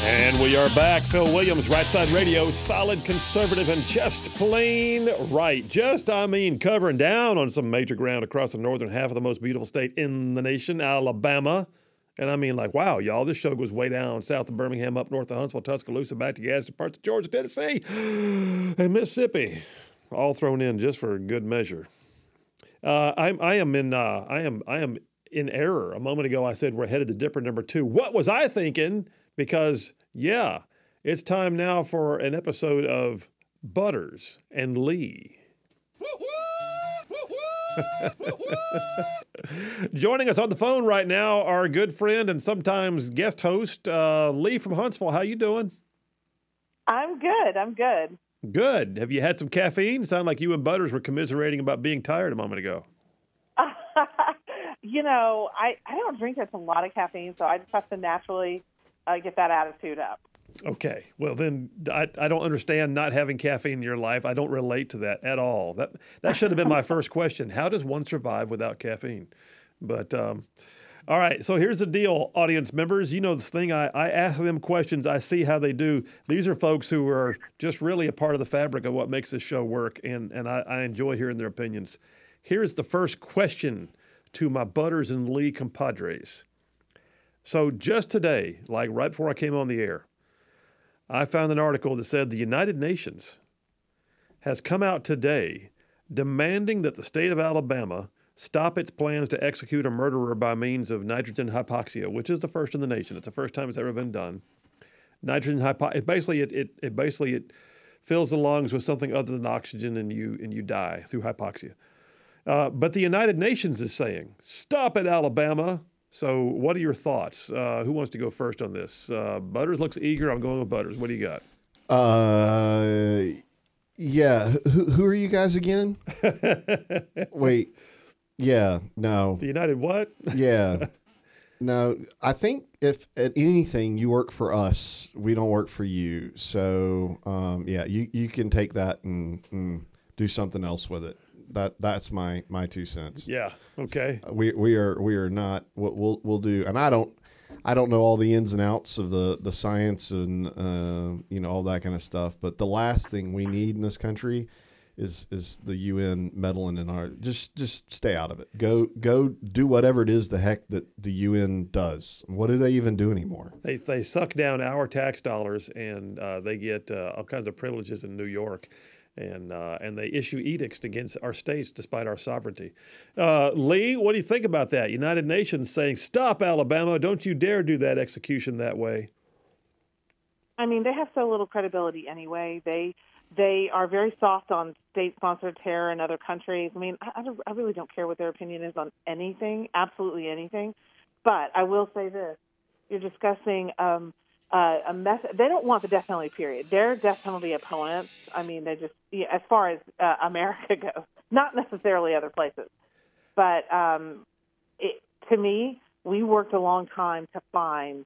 And we are back. Phil Williams, Right Side Radio, solid conservative and just plain right. Covering down on some major ground across the northern half of the most beautiful state in the nation, Alabama. And I mean, like, wow, y'all, this show goes way down south of Birmingham, up north of Huntsville, Tuscaloosa, back to Gadsden, parts of Georgia, Tennessee, and Mississippi, all thrown in just for good measure. I am in error. A moment ago, I said we're headed to Dipper number 2. What was I thinking? Because, yeah, it's time now for an episode of Butters and Lee. Joining us on the phone right now, our good friend and sometimes guest host, Lee from Huntsville. How you doing? I'm good. Good. Have you had some caffeine? Sound like you and Butters were commiserating about being tired a moment ago. I don't drink a lot of caffeine, so I just have to naturally get that attitude up. Okay. Well, then I don't understand not having caffeine in your life. I don't relate to that at all. That should have been my first question. How does one survive without caffeine? But all right. So here's the deal, audience members. You know this thing. I ask them questions. I see how they do. These are folks who are just really a part of the fabric of what makes this show work, and I enjoy hearing their opinions. Here's the first question to my Butters and Lee compadres. So just today, like right before I came on the air, I found an article that said the United Nations has come out today demanding that the state of Alabama stop its plans to execute a murderer by means of nitrogen hypoxia, which is the first in the nation. It's the first time it's ever been done. Nitrogen hypoxia, basically it fills the lungs with something other than oxygen, and you die through hypoxia. But the United Nations is saying, stop it, Alabama. So what are your thoughts? Who wants to go first on this? Butters looks eager. I'm going with Butters. What do you got? Yeah. Who are you guys again? Wait. Yeah. No. The United what? Yeah. No. I think if at anything you work for us, we don't work for you. So yeah, you can take that and do something else with it. That's my 2 cents. Yeah. Okay. We are not what we'll do, and I don't know all the ins and outs of the science and all that kind of stuff. But the last thing we need in this country is the UN meddling in our. Just stay out of it. Go do whatever it is the heck that the UN does. What do they even do anymore? They suck down our tax dollars, and they get all kinds of privileges in New York. And they issue edicts against our states despite our sovereignty. Lee, what do you think about that? United Nations saying, stop, Alabama. Don't you dare do that execution that way. I mean, they have so little credibility anyway. They are very soft on state-sponsored terror in other countries. I mean, I really don't care what their opinion is on anything, absolutely anything. But I will say this. You're discussing a method. They don't want the death penalty, period. They're death penalty opponents. I mean, they just, as far as America goes, not necessarily other places. But to me, we worked a long time to find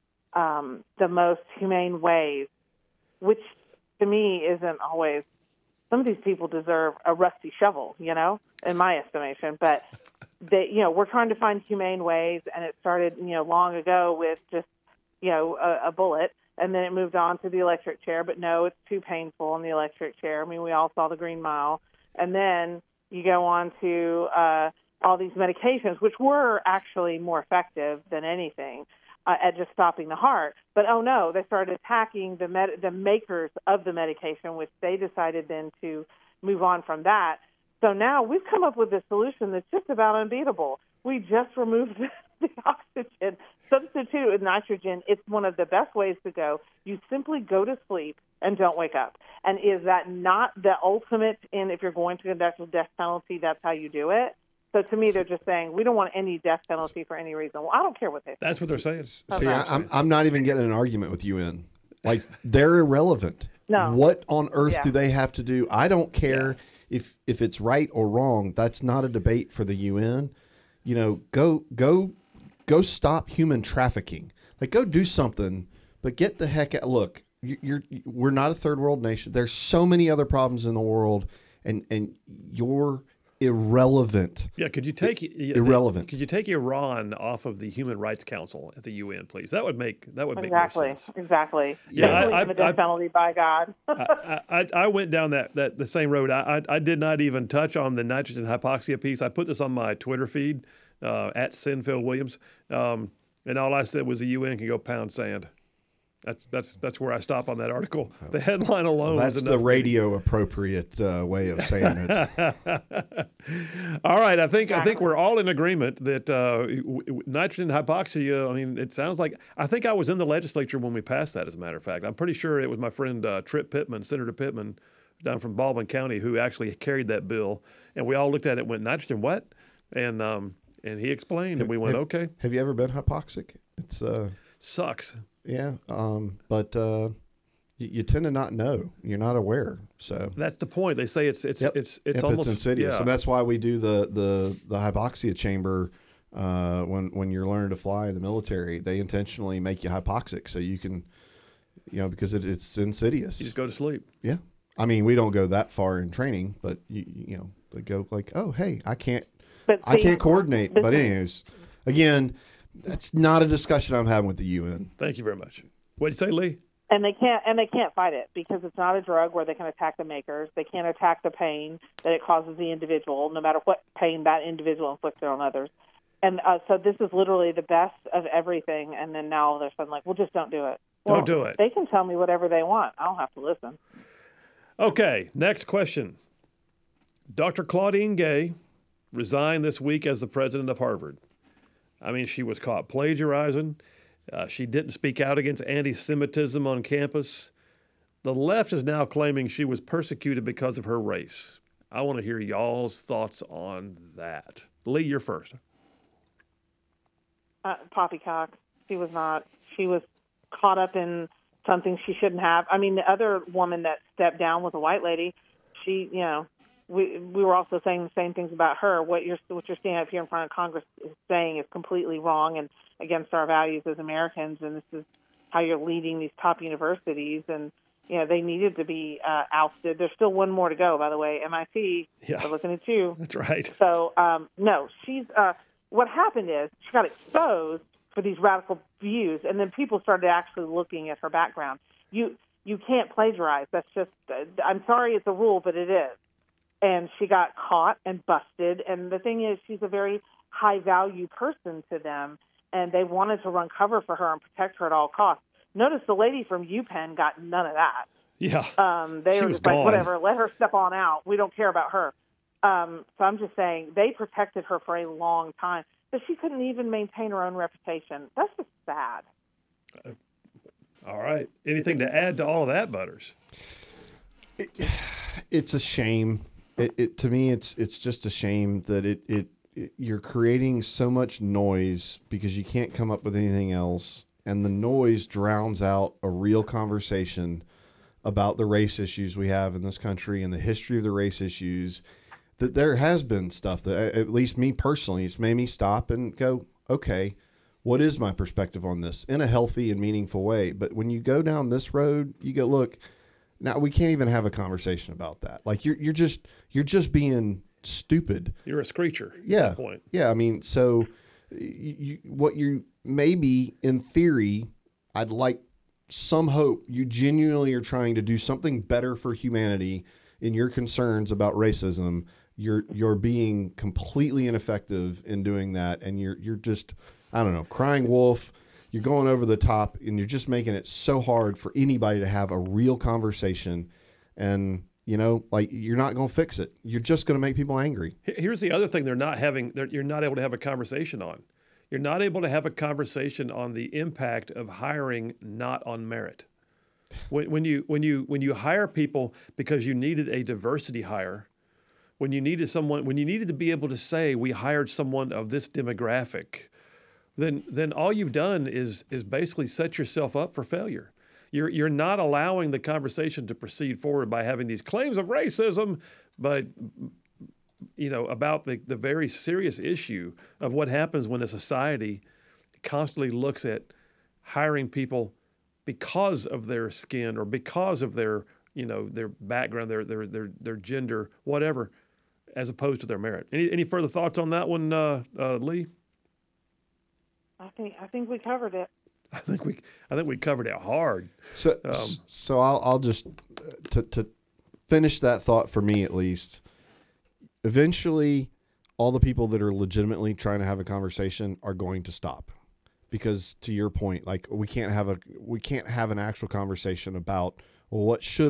the most humane ways, which to me isn't always. Some of these people deserve a rusty shovel, in my estimation. But we're trying to find humane ways, and it started, long ago with just a bullet, and then it moved on to the electric chair. But no, it's too painful in the electric chair. I mean, we all saw the Green Mile. And then you go on to all these medications, which were actually more effective than anything at just stopping the heart. But, oh, no, they started attacking the makers of the medication, which they decided then to move on from that. So now we've come up with a solution that's just about unbeatable. We just removed the oxygen, substitute with nitrogen. It's one of the best ways to go. You simply go to sleep and don't wake up. And is that not the ultimate in if you're going to conduct a death penalty, that's how you do it? So to me, they're just saying, we don't want any death penalty for any reason. Well, I don't care what they say. That's what they're saying. See, I'm not even getting an argument with UN. Like, they're irrelevant. No. What on earth do they have to do? I don't care if it's right or wrong. That's not a debate for the UN. Go stop human trafficking. Like, go do something, but get the heck out. Look, we're not a third world nation. There's so many other problems in the world, and your irrelevant. Yeah, could you take Irrelevant. Could you take Iran off of the Human Rights Council at the UN, please? That would make more Exactly. sense. Exactly. Yeah, They believe in the death penalty, by God. I went down the same road. I did not even touch on the nitrogen hypoxia piece. I put this on my Twitter feed at Sinfield Williams, and all I said was the UN can go pound sand. That's where I stop on that article. The headline alone. That's is the enough radio appropriate way of saying it. All right, I think we're all in agreement that nitrogen hypoxia. I mean, it sounds like I think I was in the legislature when we passed that. As a matter of fact, I'm pretty sure it was my friend Trip Pittman, Senator Pittman, down from Baldwin County, who actually carried that bill. And we all looked at it and went, nitrogen what? And he explained, and we went, okay. Have you ever been hypoxic? It's Sucks. yeah, but you tend to not know. You're not aware. So That's the point. They say it's Yep, almost it's insidious, yeah. and that's why we do the hypoxia chamber when you're learning to fly in the military. They intentionally make you hypoxic so you can, because it's insidious. You just go to sleep. Yeah, I mean we don't go that far in training, but they go like, oh hey, I can't coordinate. But anyways, again, that's not a discussion I'm having with the UN. Thank you very much. What'd you say, Lee? And they can't fight it because it's not a drug where they can attack the makers. They can't attack the pain that it causes the individual, no matter what pain that individual inflicted on others. And so this is literally the best of everything. And then now they're saying, like, well, just don't do it. Well, Don't do it. They can tell me whatever they want. I don't have to listen. Okay, next question. Dr. Claudine Gay resigned this week as the president of Harvard. I mean, she was caught plagiarizing. She didn't speak out against anti-Semitism on campus. The left is now claiming she was persecuted because of her race. I want to hear y'all's thoughts on that. Lee, you're first. Poppycock. She was not. She was caught up in something she shouldn't have. I mean, the other woman that stepped down was a white lady. She, we were also saying the same things about her. What you're standing up here in front of Congress is saying is completely wrong and against our values as Americans. And this is how you're leading these top universities. And they needed to be ousted. There's still one more to go, by the way. MIT. Yeah. They're looking at you. That's right. So no, she's. What happened is she got exposed for these radical views, and then people started actually looking at her background. You can't plagiarize. That's just. I'm sorry, it's a rule, but it is. And she got caught and busted. And the thing is, she's a very high-value person to them, and they wanted to run cover for her and protect her at all costs. Notice the lady from UPenn got none of that. Yeah. They She were was just like, gone. whatever, let her step on out. We don't care about her. So I'm just saying they protected her for a long time, but she couldn't even maintain her own reputation. That's just sad. All right. Anything to add to all of that, Butters? It's a shame. To me, it's just a shame that you're creating so much noise because you can't come up with anything else, and the noise drowns out a real conversation about the race issues we have in this country and the history of the race issues. That there has been stuff that, at least me personally, it's made me stop and go, okay, what is my perspective on this in a healthy and meaningful way? But when you go down this road, you go, look, now we can't even have a conversation about that. Like you're just being stupid. You're a screecher at Yeah. that point. Yeah. I mean, so what you maybe in theory, I'd like some hope you genuinely are trying to do something better for humanity in your concerns about racism. You're being completely ineffective in doing that, and you're just, I don't know, crying wolf. You're going over the top, and you're just making it so hard for anybody to have a real conversation. And you're not going to fix it. You're just going to make people angry. Here's the other thing you're not able to have a conversation on. You're not able to have a conversation on the impact of hiring not on merit. When you hire people because you needed a diversity hire, when you needed to be able to say we hired someone of this demographic, then all you've done is basically set yourself up for failure. You're not allowing the conversation to proceed forward by having these claims of racism, but about the very serious issue of what happens when a society constantly looks at hiring people because of their skin or because of their background, their gender, whatever. as opposed to their merit. Any further thoughts on that one, Lee? I think we covered it. I think we covered it hard. So I'll just to finish that thought for me at least. Eventually, all the people that are legitimately trying to have a conversation are going to stop, because to your point, like we can't have an actual conversation about, well,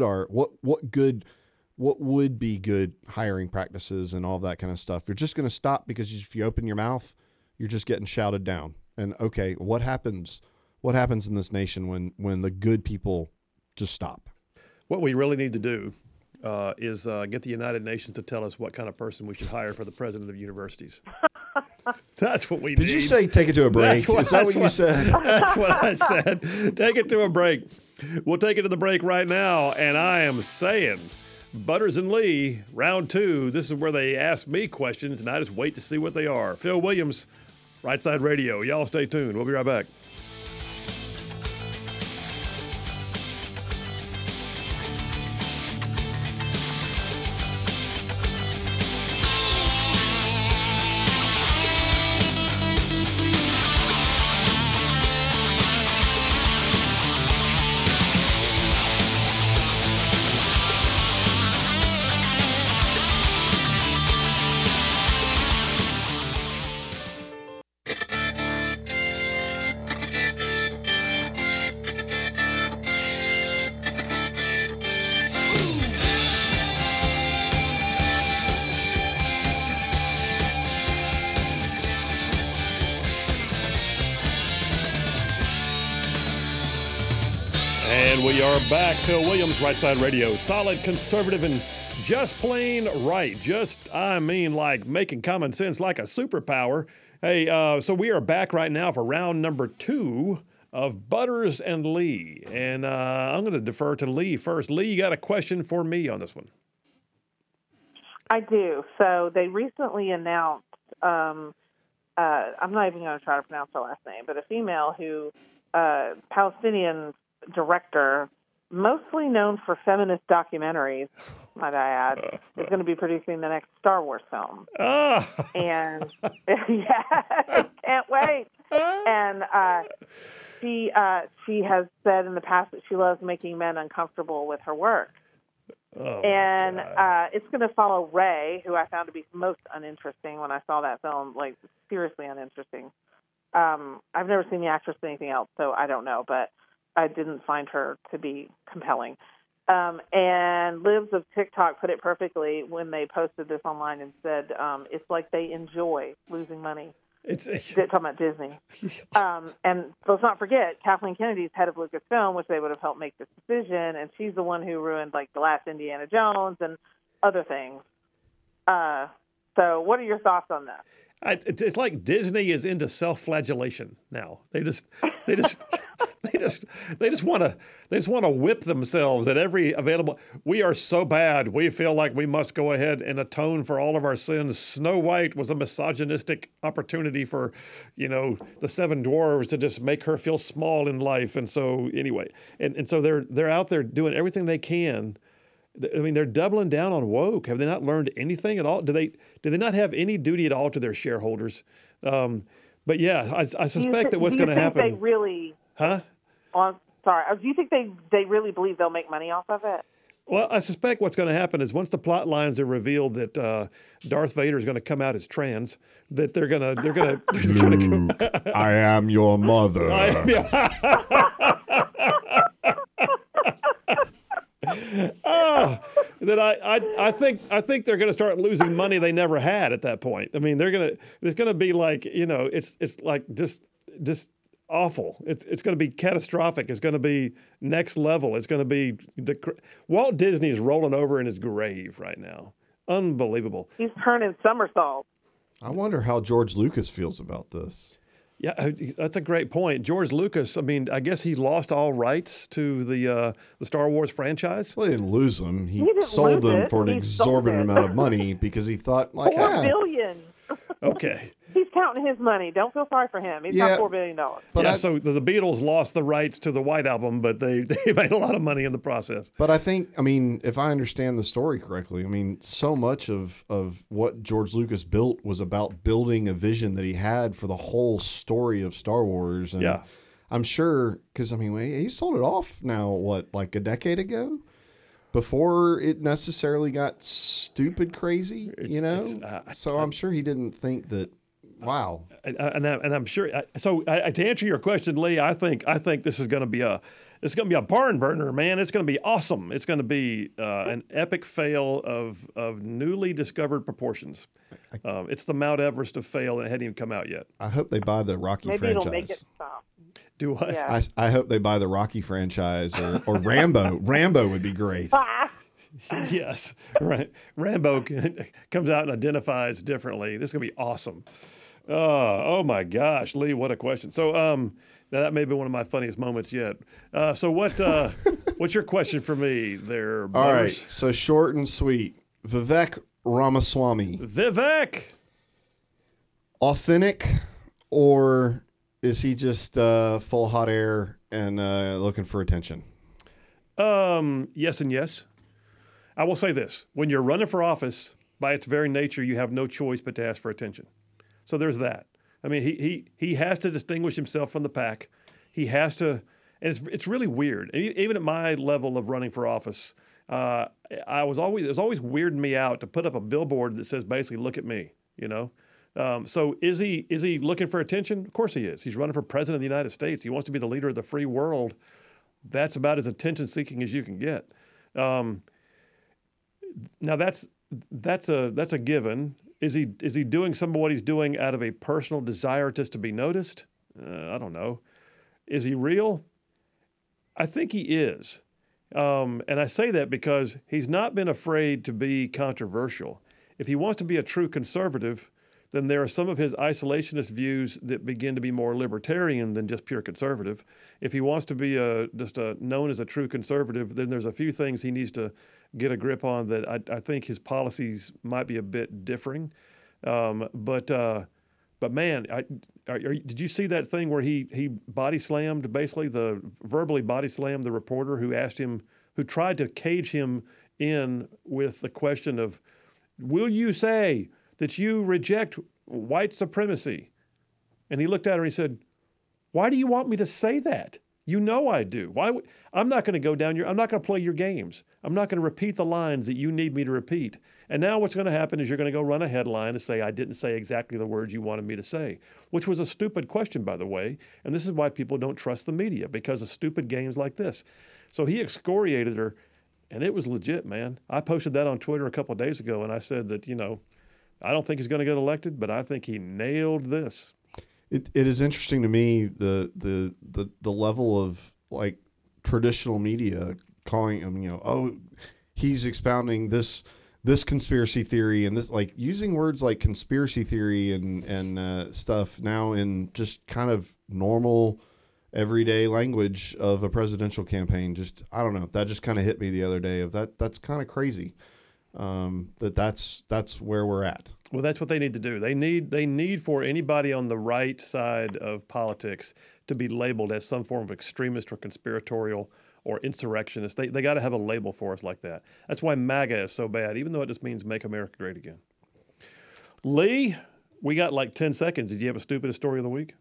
what would be good hiring practices and all that kind of stuff. You're just going to stop because if you open your mouth, you're just getting shouted down. And okay, what happens in this nation when the good people just stop? What we really need to do is get the United Nations to tell us what kind of person we should hire for the president of universities. That's what we need. Did you say take it to a break? Is that what you said? That's what I said. Take it to a break. We'll take it to the break right now, and I am saying, Butters and Lee, round 2, this is where they ask me questions, and I just wait to see what they are. Phil Williams, Right Side Radio. Y'all stay tuned. We'll be right back. And we are back. Phil Williams, Right Side Radio. Solid, conservative, and just plain right. Like making common sense like a superpower. Hey, so we are back right now for round number 2 of Butters and Lee. And I'm going to defer to Lee first. Lee, you got a question for me on this one? I do. So they recently announced, I'm not even going to try to pronounce her last name, but a female who, Palestinian director, mostly known for feminist documentaries, might I add, is going to be producing the next Star Wars film. And yeah, can't wait. And she has said in the past that she loves making men uncomfortable with her work. And it's going to follow Rey, who I found to be most uninteresting when I saw that film, like seriously uninteresting. I've never seen the actress in anything else, so I don't know, but I didn't find her to be compelling. And Libs of TikTok put it perfectly when they posted this online and said it's like they enjoy losing money. They're talking about Disney. And let's not forget, Kathleen Kennedy's head of Lucasfilm, which they would have helped make this decision, and she's the one who ruined like the last Indiana Jones and other things. So what are your thoughts on that? It's like Disney is into self-flagellation now. They just want to whip themselves at every available. We are so bad. We feel like we must go ahead and atone for all of our sins. Snow White was a misogynistic opportunity for, the 7 dwarves to just make her feel small in life. And so anyway, and so they're out there doing everything they can. I mean, they're doubling down on woke. Have they not learned anything at all? Do they not have any duty at all to their shareholders? But yeah, I suspect that what's going to happen. They really? Huh? Do you think they really believe they'll make money off of it? Well, I suspect what's going to happen is once the plot lines are revealed that Darth Vader is going to come out as trans, that they're going to. I am your mother. I think they're going to start losing money they never had at that point. I mean, it's going to be like, it's like just awful. It's going to be catastrophic. It's going to be next level. It's going to be Walt Disney is rolling over in his grave right now. Unbelievable. He's turning somersaults. I wonder how George Lucas feels about this. Yeah, that's a great point. George Lucas, I mean, I guess he lost all rights to the Star Wars franchise. Well, he didn't lose them. He sold them for an exorbitant amount of money because he thought, like, $4 billion. Okay. He's counting his money. Don't feel sorry for him. He's Yeah. got $4 billion. But yeah, so the Beatles lost the rights to the White Album, but they made a lot of money in the process. But I think, I mean, if I understand the story correctly, I mean, so much of what George Lucas built was about building a vision that he had for the whole story of Star Wars. And Yeah. I'm sure, because, I mean, he sold it off now, what, like a decade ago? Before it necessarily got stupid crazy, So I'm sure he didn't think that, wow. And I'm sure. So to answer your question, Lee, I think this is going to be a barn burner, man. It's going to be awesome. It's going to be an epic fail of newly discovered proportions. It's the Mount Everest of fail, and it hadn't even come out yet. I hope they buy the Rocky Maybe franchise. it'll make it stop. Do what? Yeah. I hope they buy the Rocky franchise or Rambo. Rambo would be great. Yes, right. Rambo comes out and identifies differently. This is gonna be awesome. Oh my gosh, Lee, what a question. So now that may be one of my funniest moments yet. So what's your question for me there, All Butters? right, so short and sweet. Vivek Ramaswamy, Vivek. authentic, or is he just full hot air and looking for attention? Yes and yes. I will say this. When you're running for office, by its very nature, you have no choice but to ask for attention. So there's that. I mean, he has to distinguish himself from the pack. He has to, and it's really weird. Even at my level of running for office, it was always weirding me out to put up a billboard that says basically, "Look at me," So is he looking for attention? Of course he is. He's running for president of the United States. He wants to be the leader of the free world. That's about as attention-seeking as you can get. Now that's a given. Is he doing some of what he's doing out of a personal desire just to be noticed? I don't know. Is he real? I think he is. And I say that because he's not been afraid to be controversial. If he wants to be a true conservative, then there are some of his isolationist views that begin to be more libertarian than just pure conservative. If he wants to be known as a true conservative, then there's a few things he needs to get a grip on that I think his policies might be a bit differing. But man, did you see that thing where he body slammed, basically verbally body slammed the reporter who tried to cage him in with the question of, will you say that you reject white supremacy? And he looked at her and he said, why do you want me to say that? You know I do. I'm not going to go down I'm not going to play your games. I'm not going to repeat the lines that you need me to repeat. And now what's going to happen is you're going to go run a headline and say, I didn't say exactly the words you wanted me to say, which was a stupid question, by the way. And this is why people don't trust the media, because of stupid games like this. So he excoriated her, and it was legit, man. I posted that on Twitter a couple of days ago, and I said that, I don't think he's going to get elected, but I think he nailed this. It is interesting to me the level of like traditional media calling him, he's expounding this conspiracy theory and this, like, using words like conspiracy theory and stuff now in just kind of normal everyday language of a presidential campaign. Just, I don't know, that just kind of hit me the other day of that's kind of crazy. That's where we're at. Well, that's what they need to do. They need for anybody on the right side of politics to be labeled as some form of extremist or conspiratorial or insurrectionist. They got to have a label for us like that. That's why MAGA is so bad, even though it just means make America great again. Lee, we got like 10 seconds. Did you have a stupidest story of the week?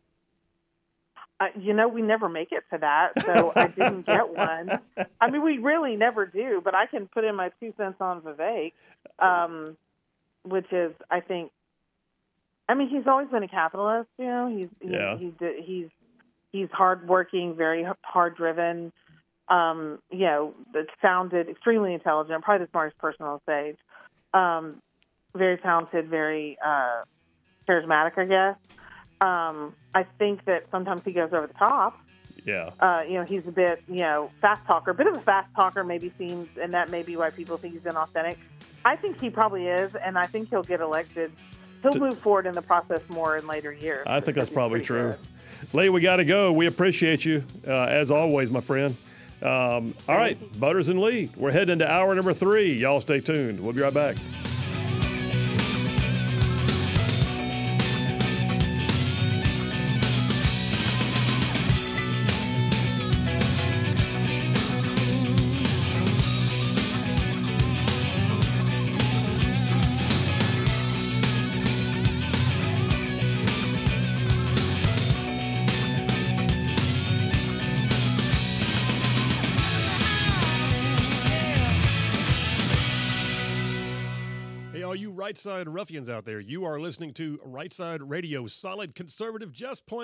We never make it to that, so I didn't get one. I mean, we really never do, but I can put in my 2 cents on Vivek, which is, I think, he's always been a capitalist. He's hardworking, very hard driven. That sounded extremely intelligent, probably the smartest person on stage. Very talented, very charismatic, I guess. I think that sometimes he goes over the top. Yeah. He's a bit, fast talker, a bit of a fast talker maybe seems, and that may be why people think he's inauthentic. I think he probably is, and I think he'll get elected. He'll move forward in the process more in later years. I think that's probably true. Lee, we got to go. We appreciate you, as always, my friend. All right, Butters and Lee, we're heading into hour number 3. Y'all stay tuned. We'll be right back. Right Side Ruffians out there. You are listening to Right Side Radio, solid conservative, just plain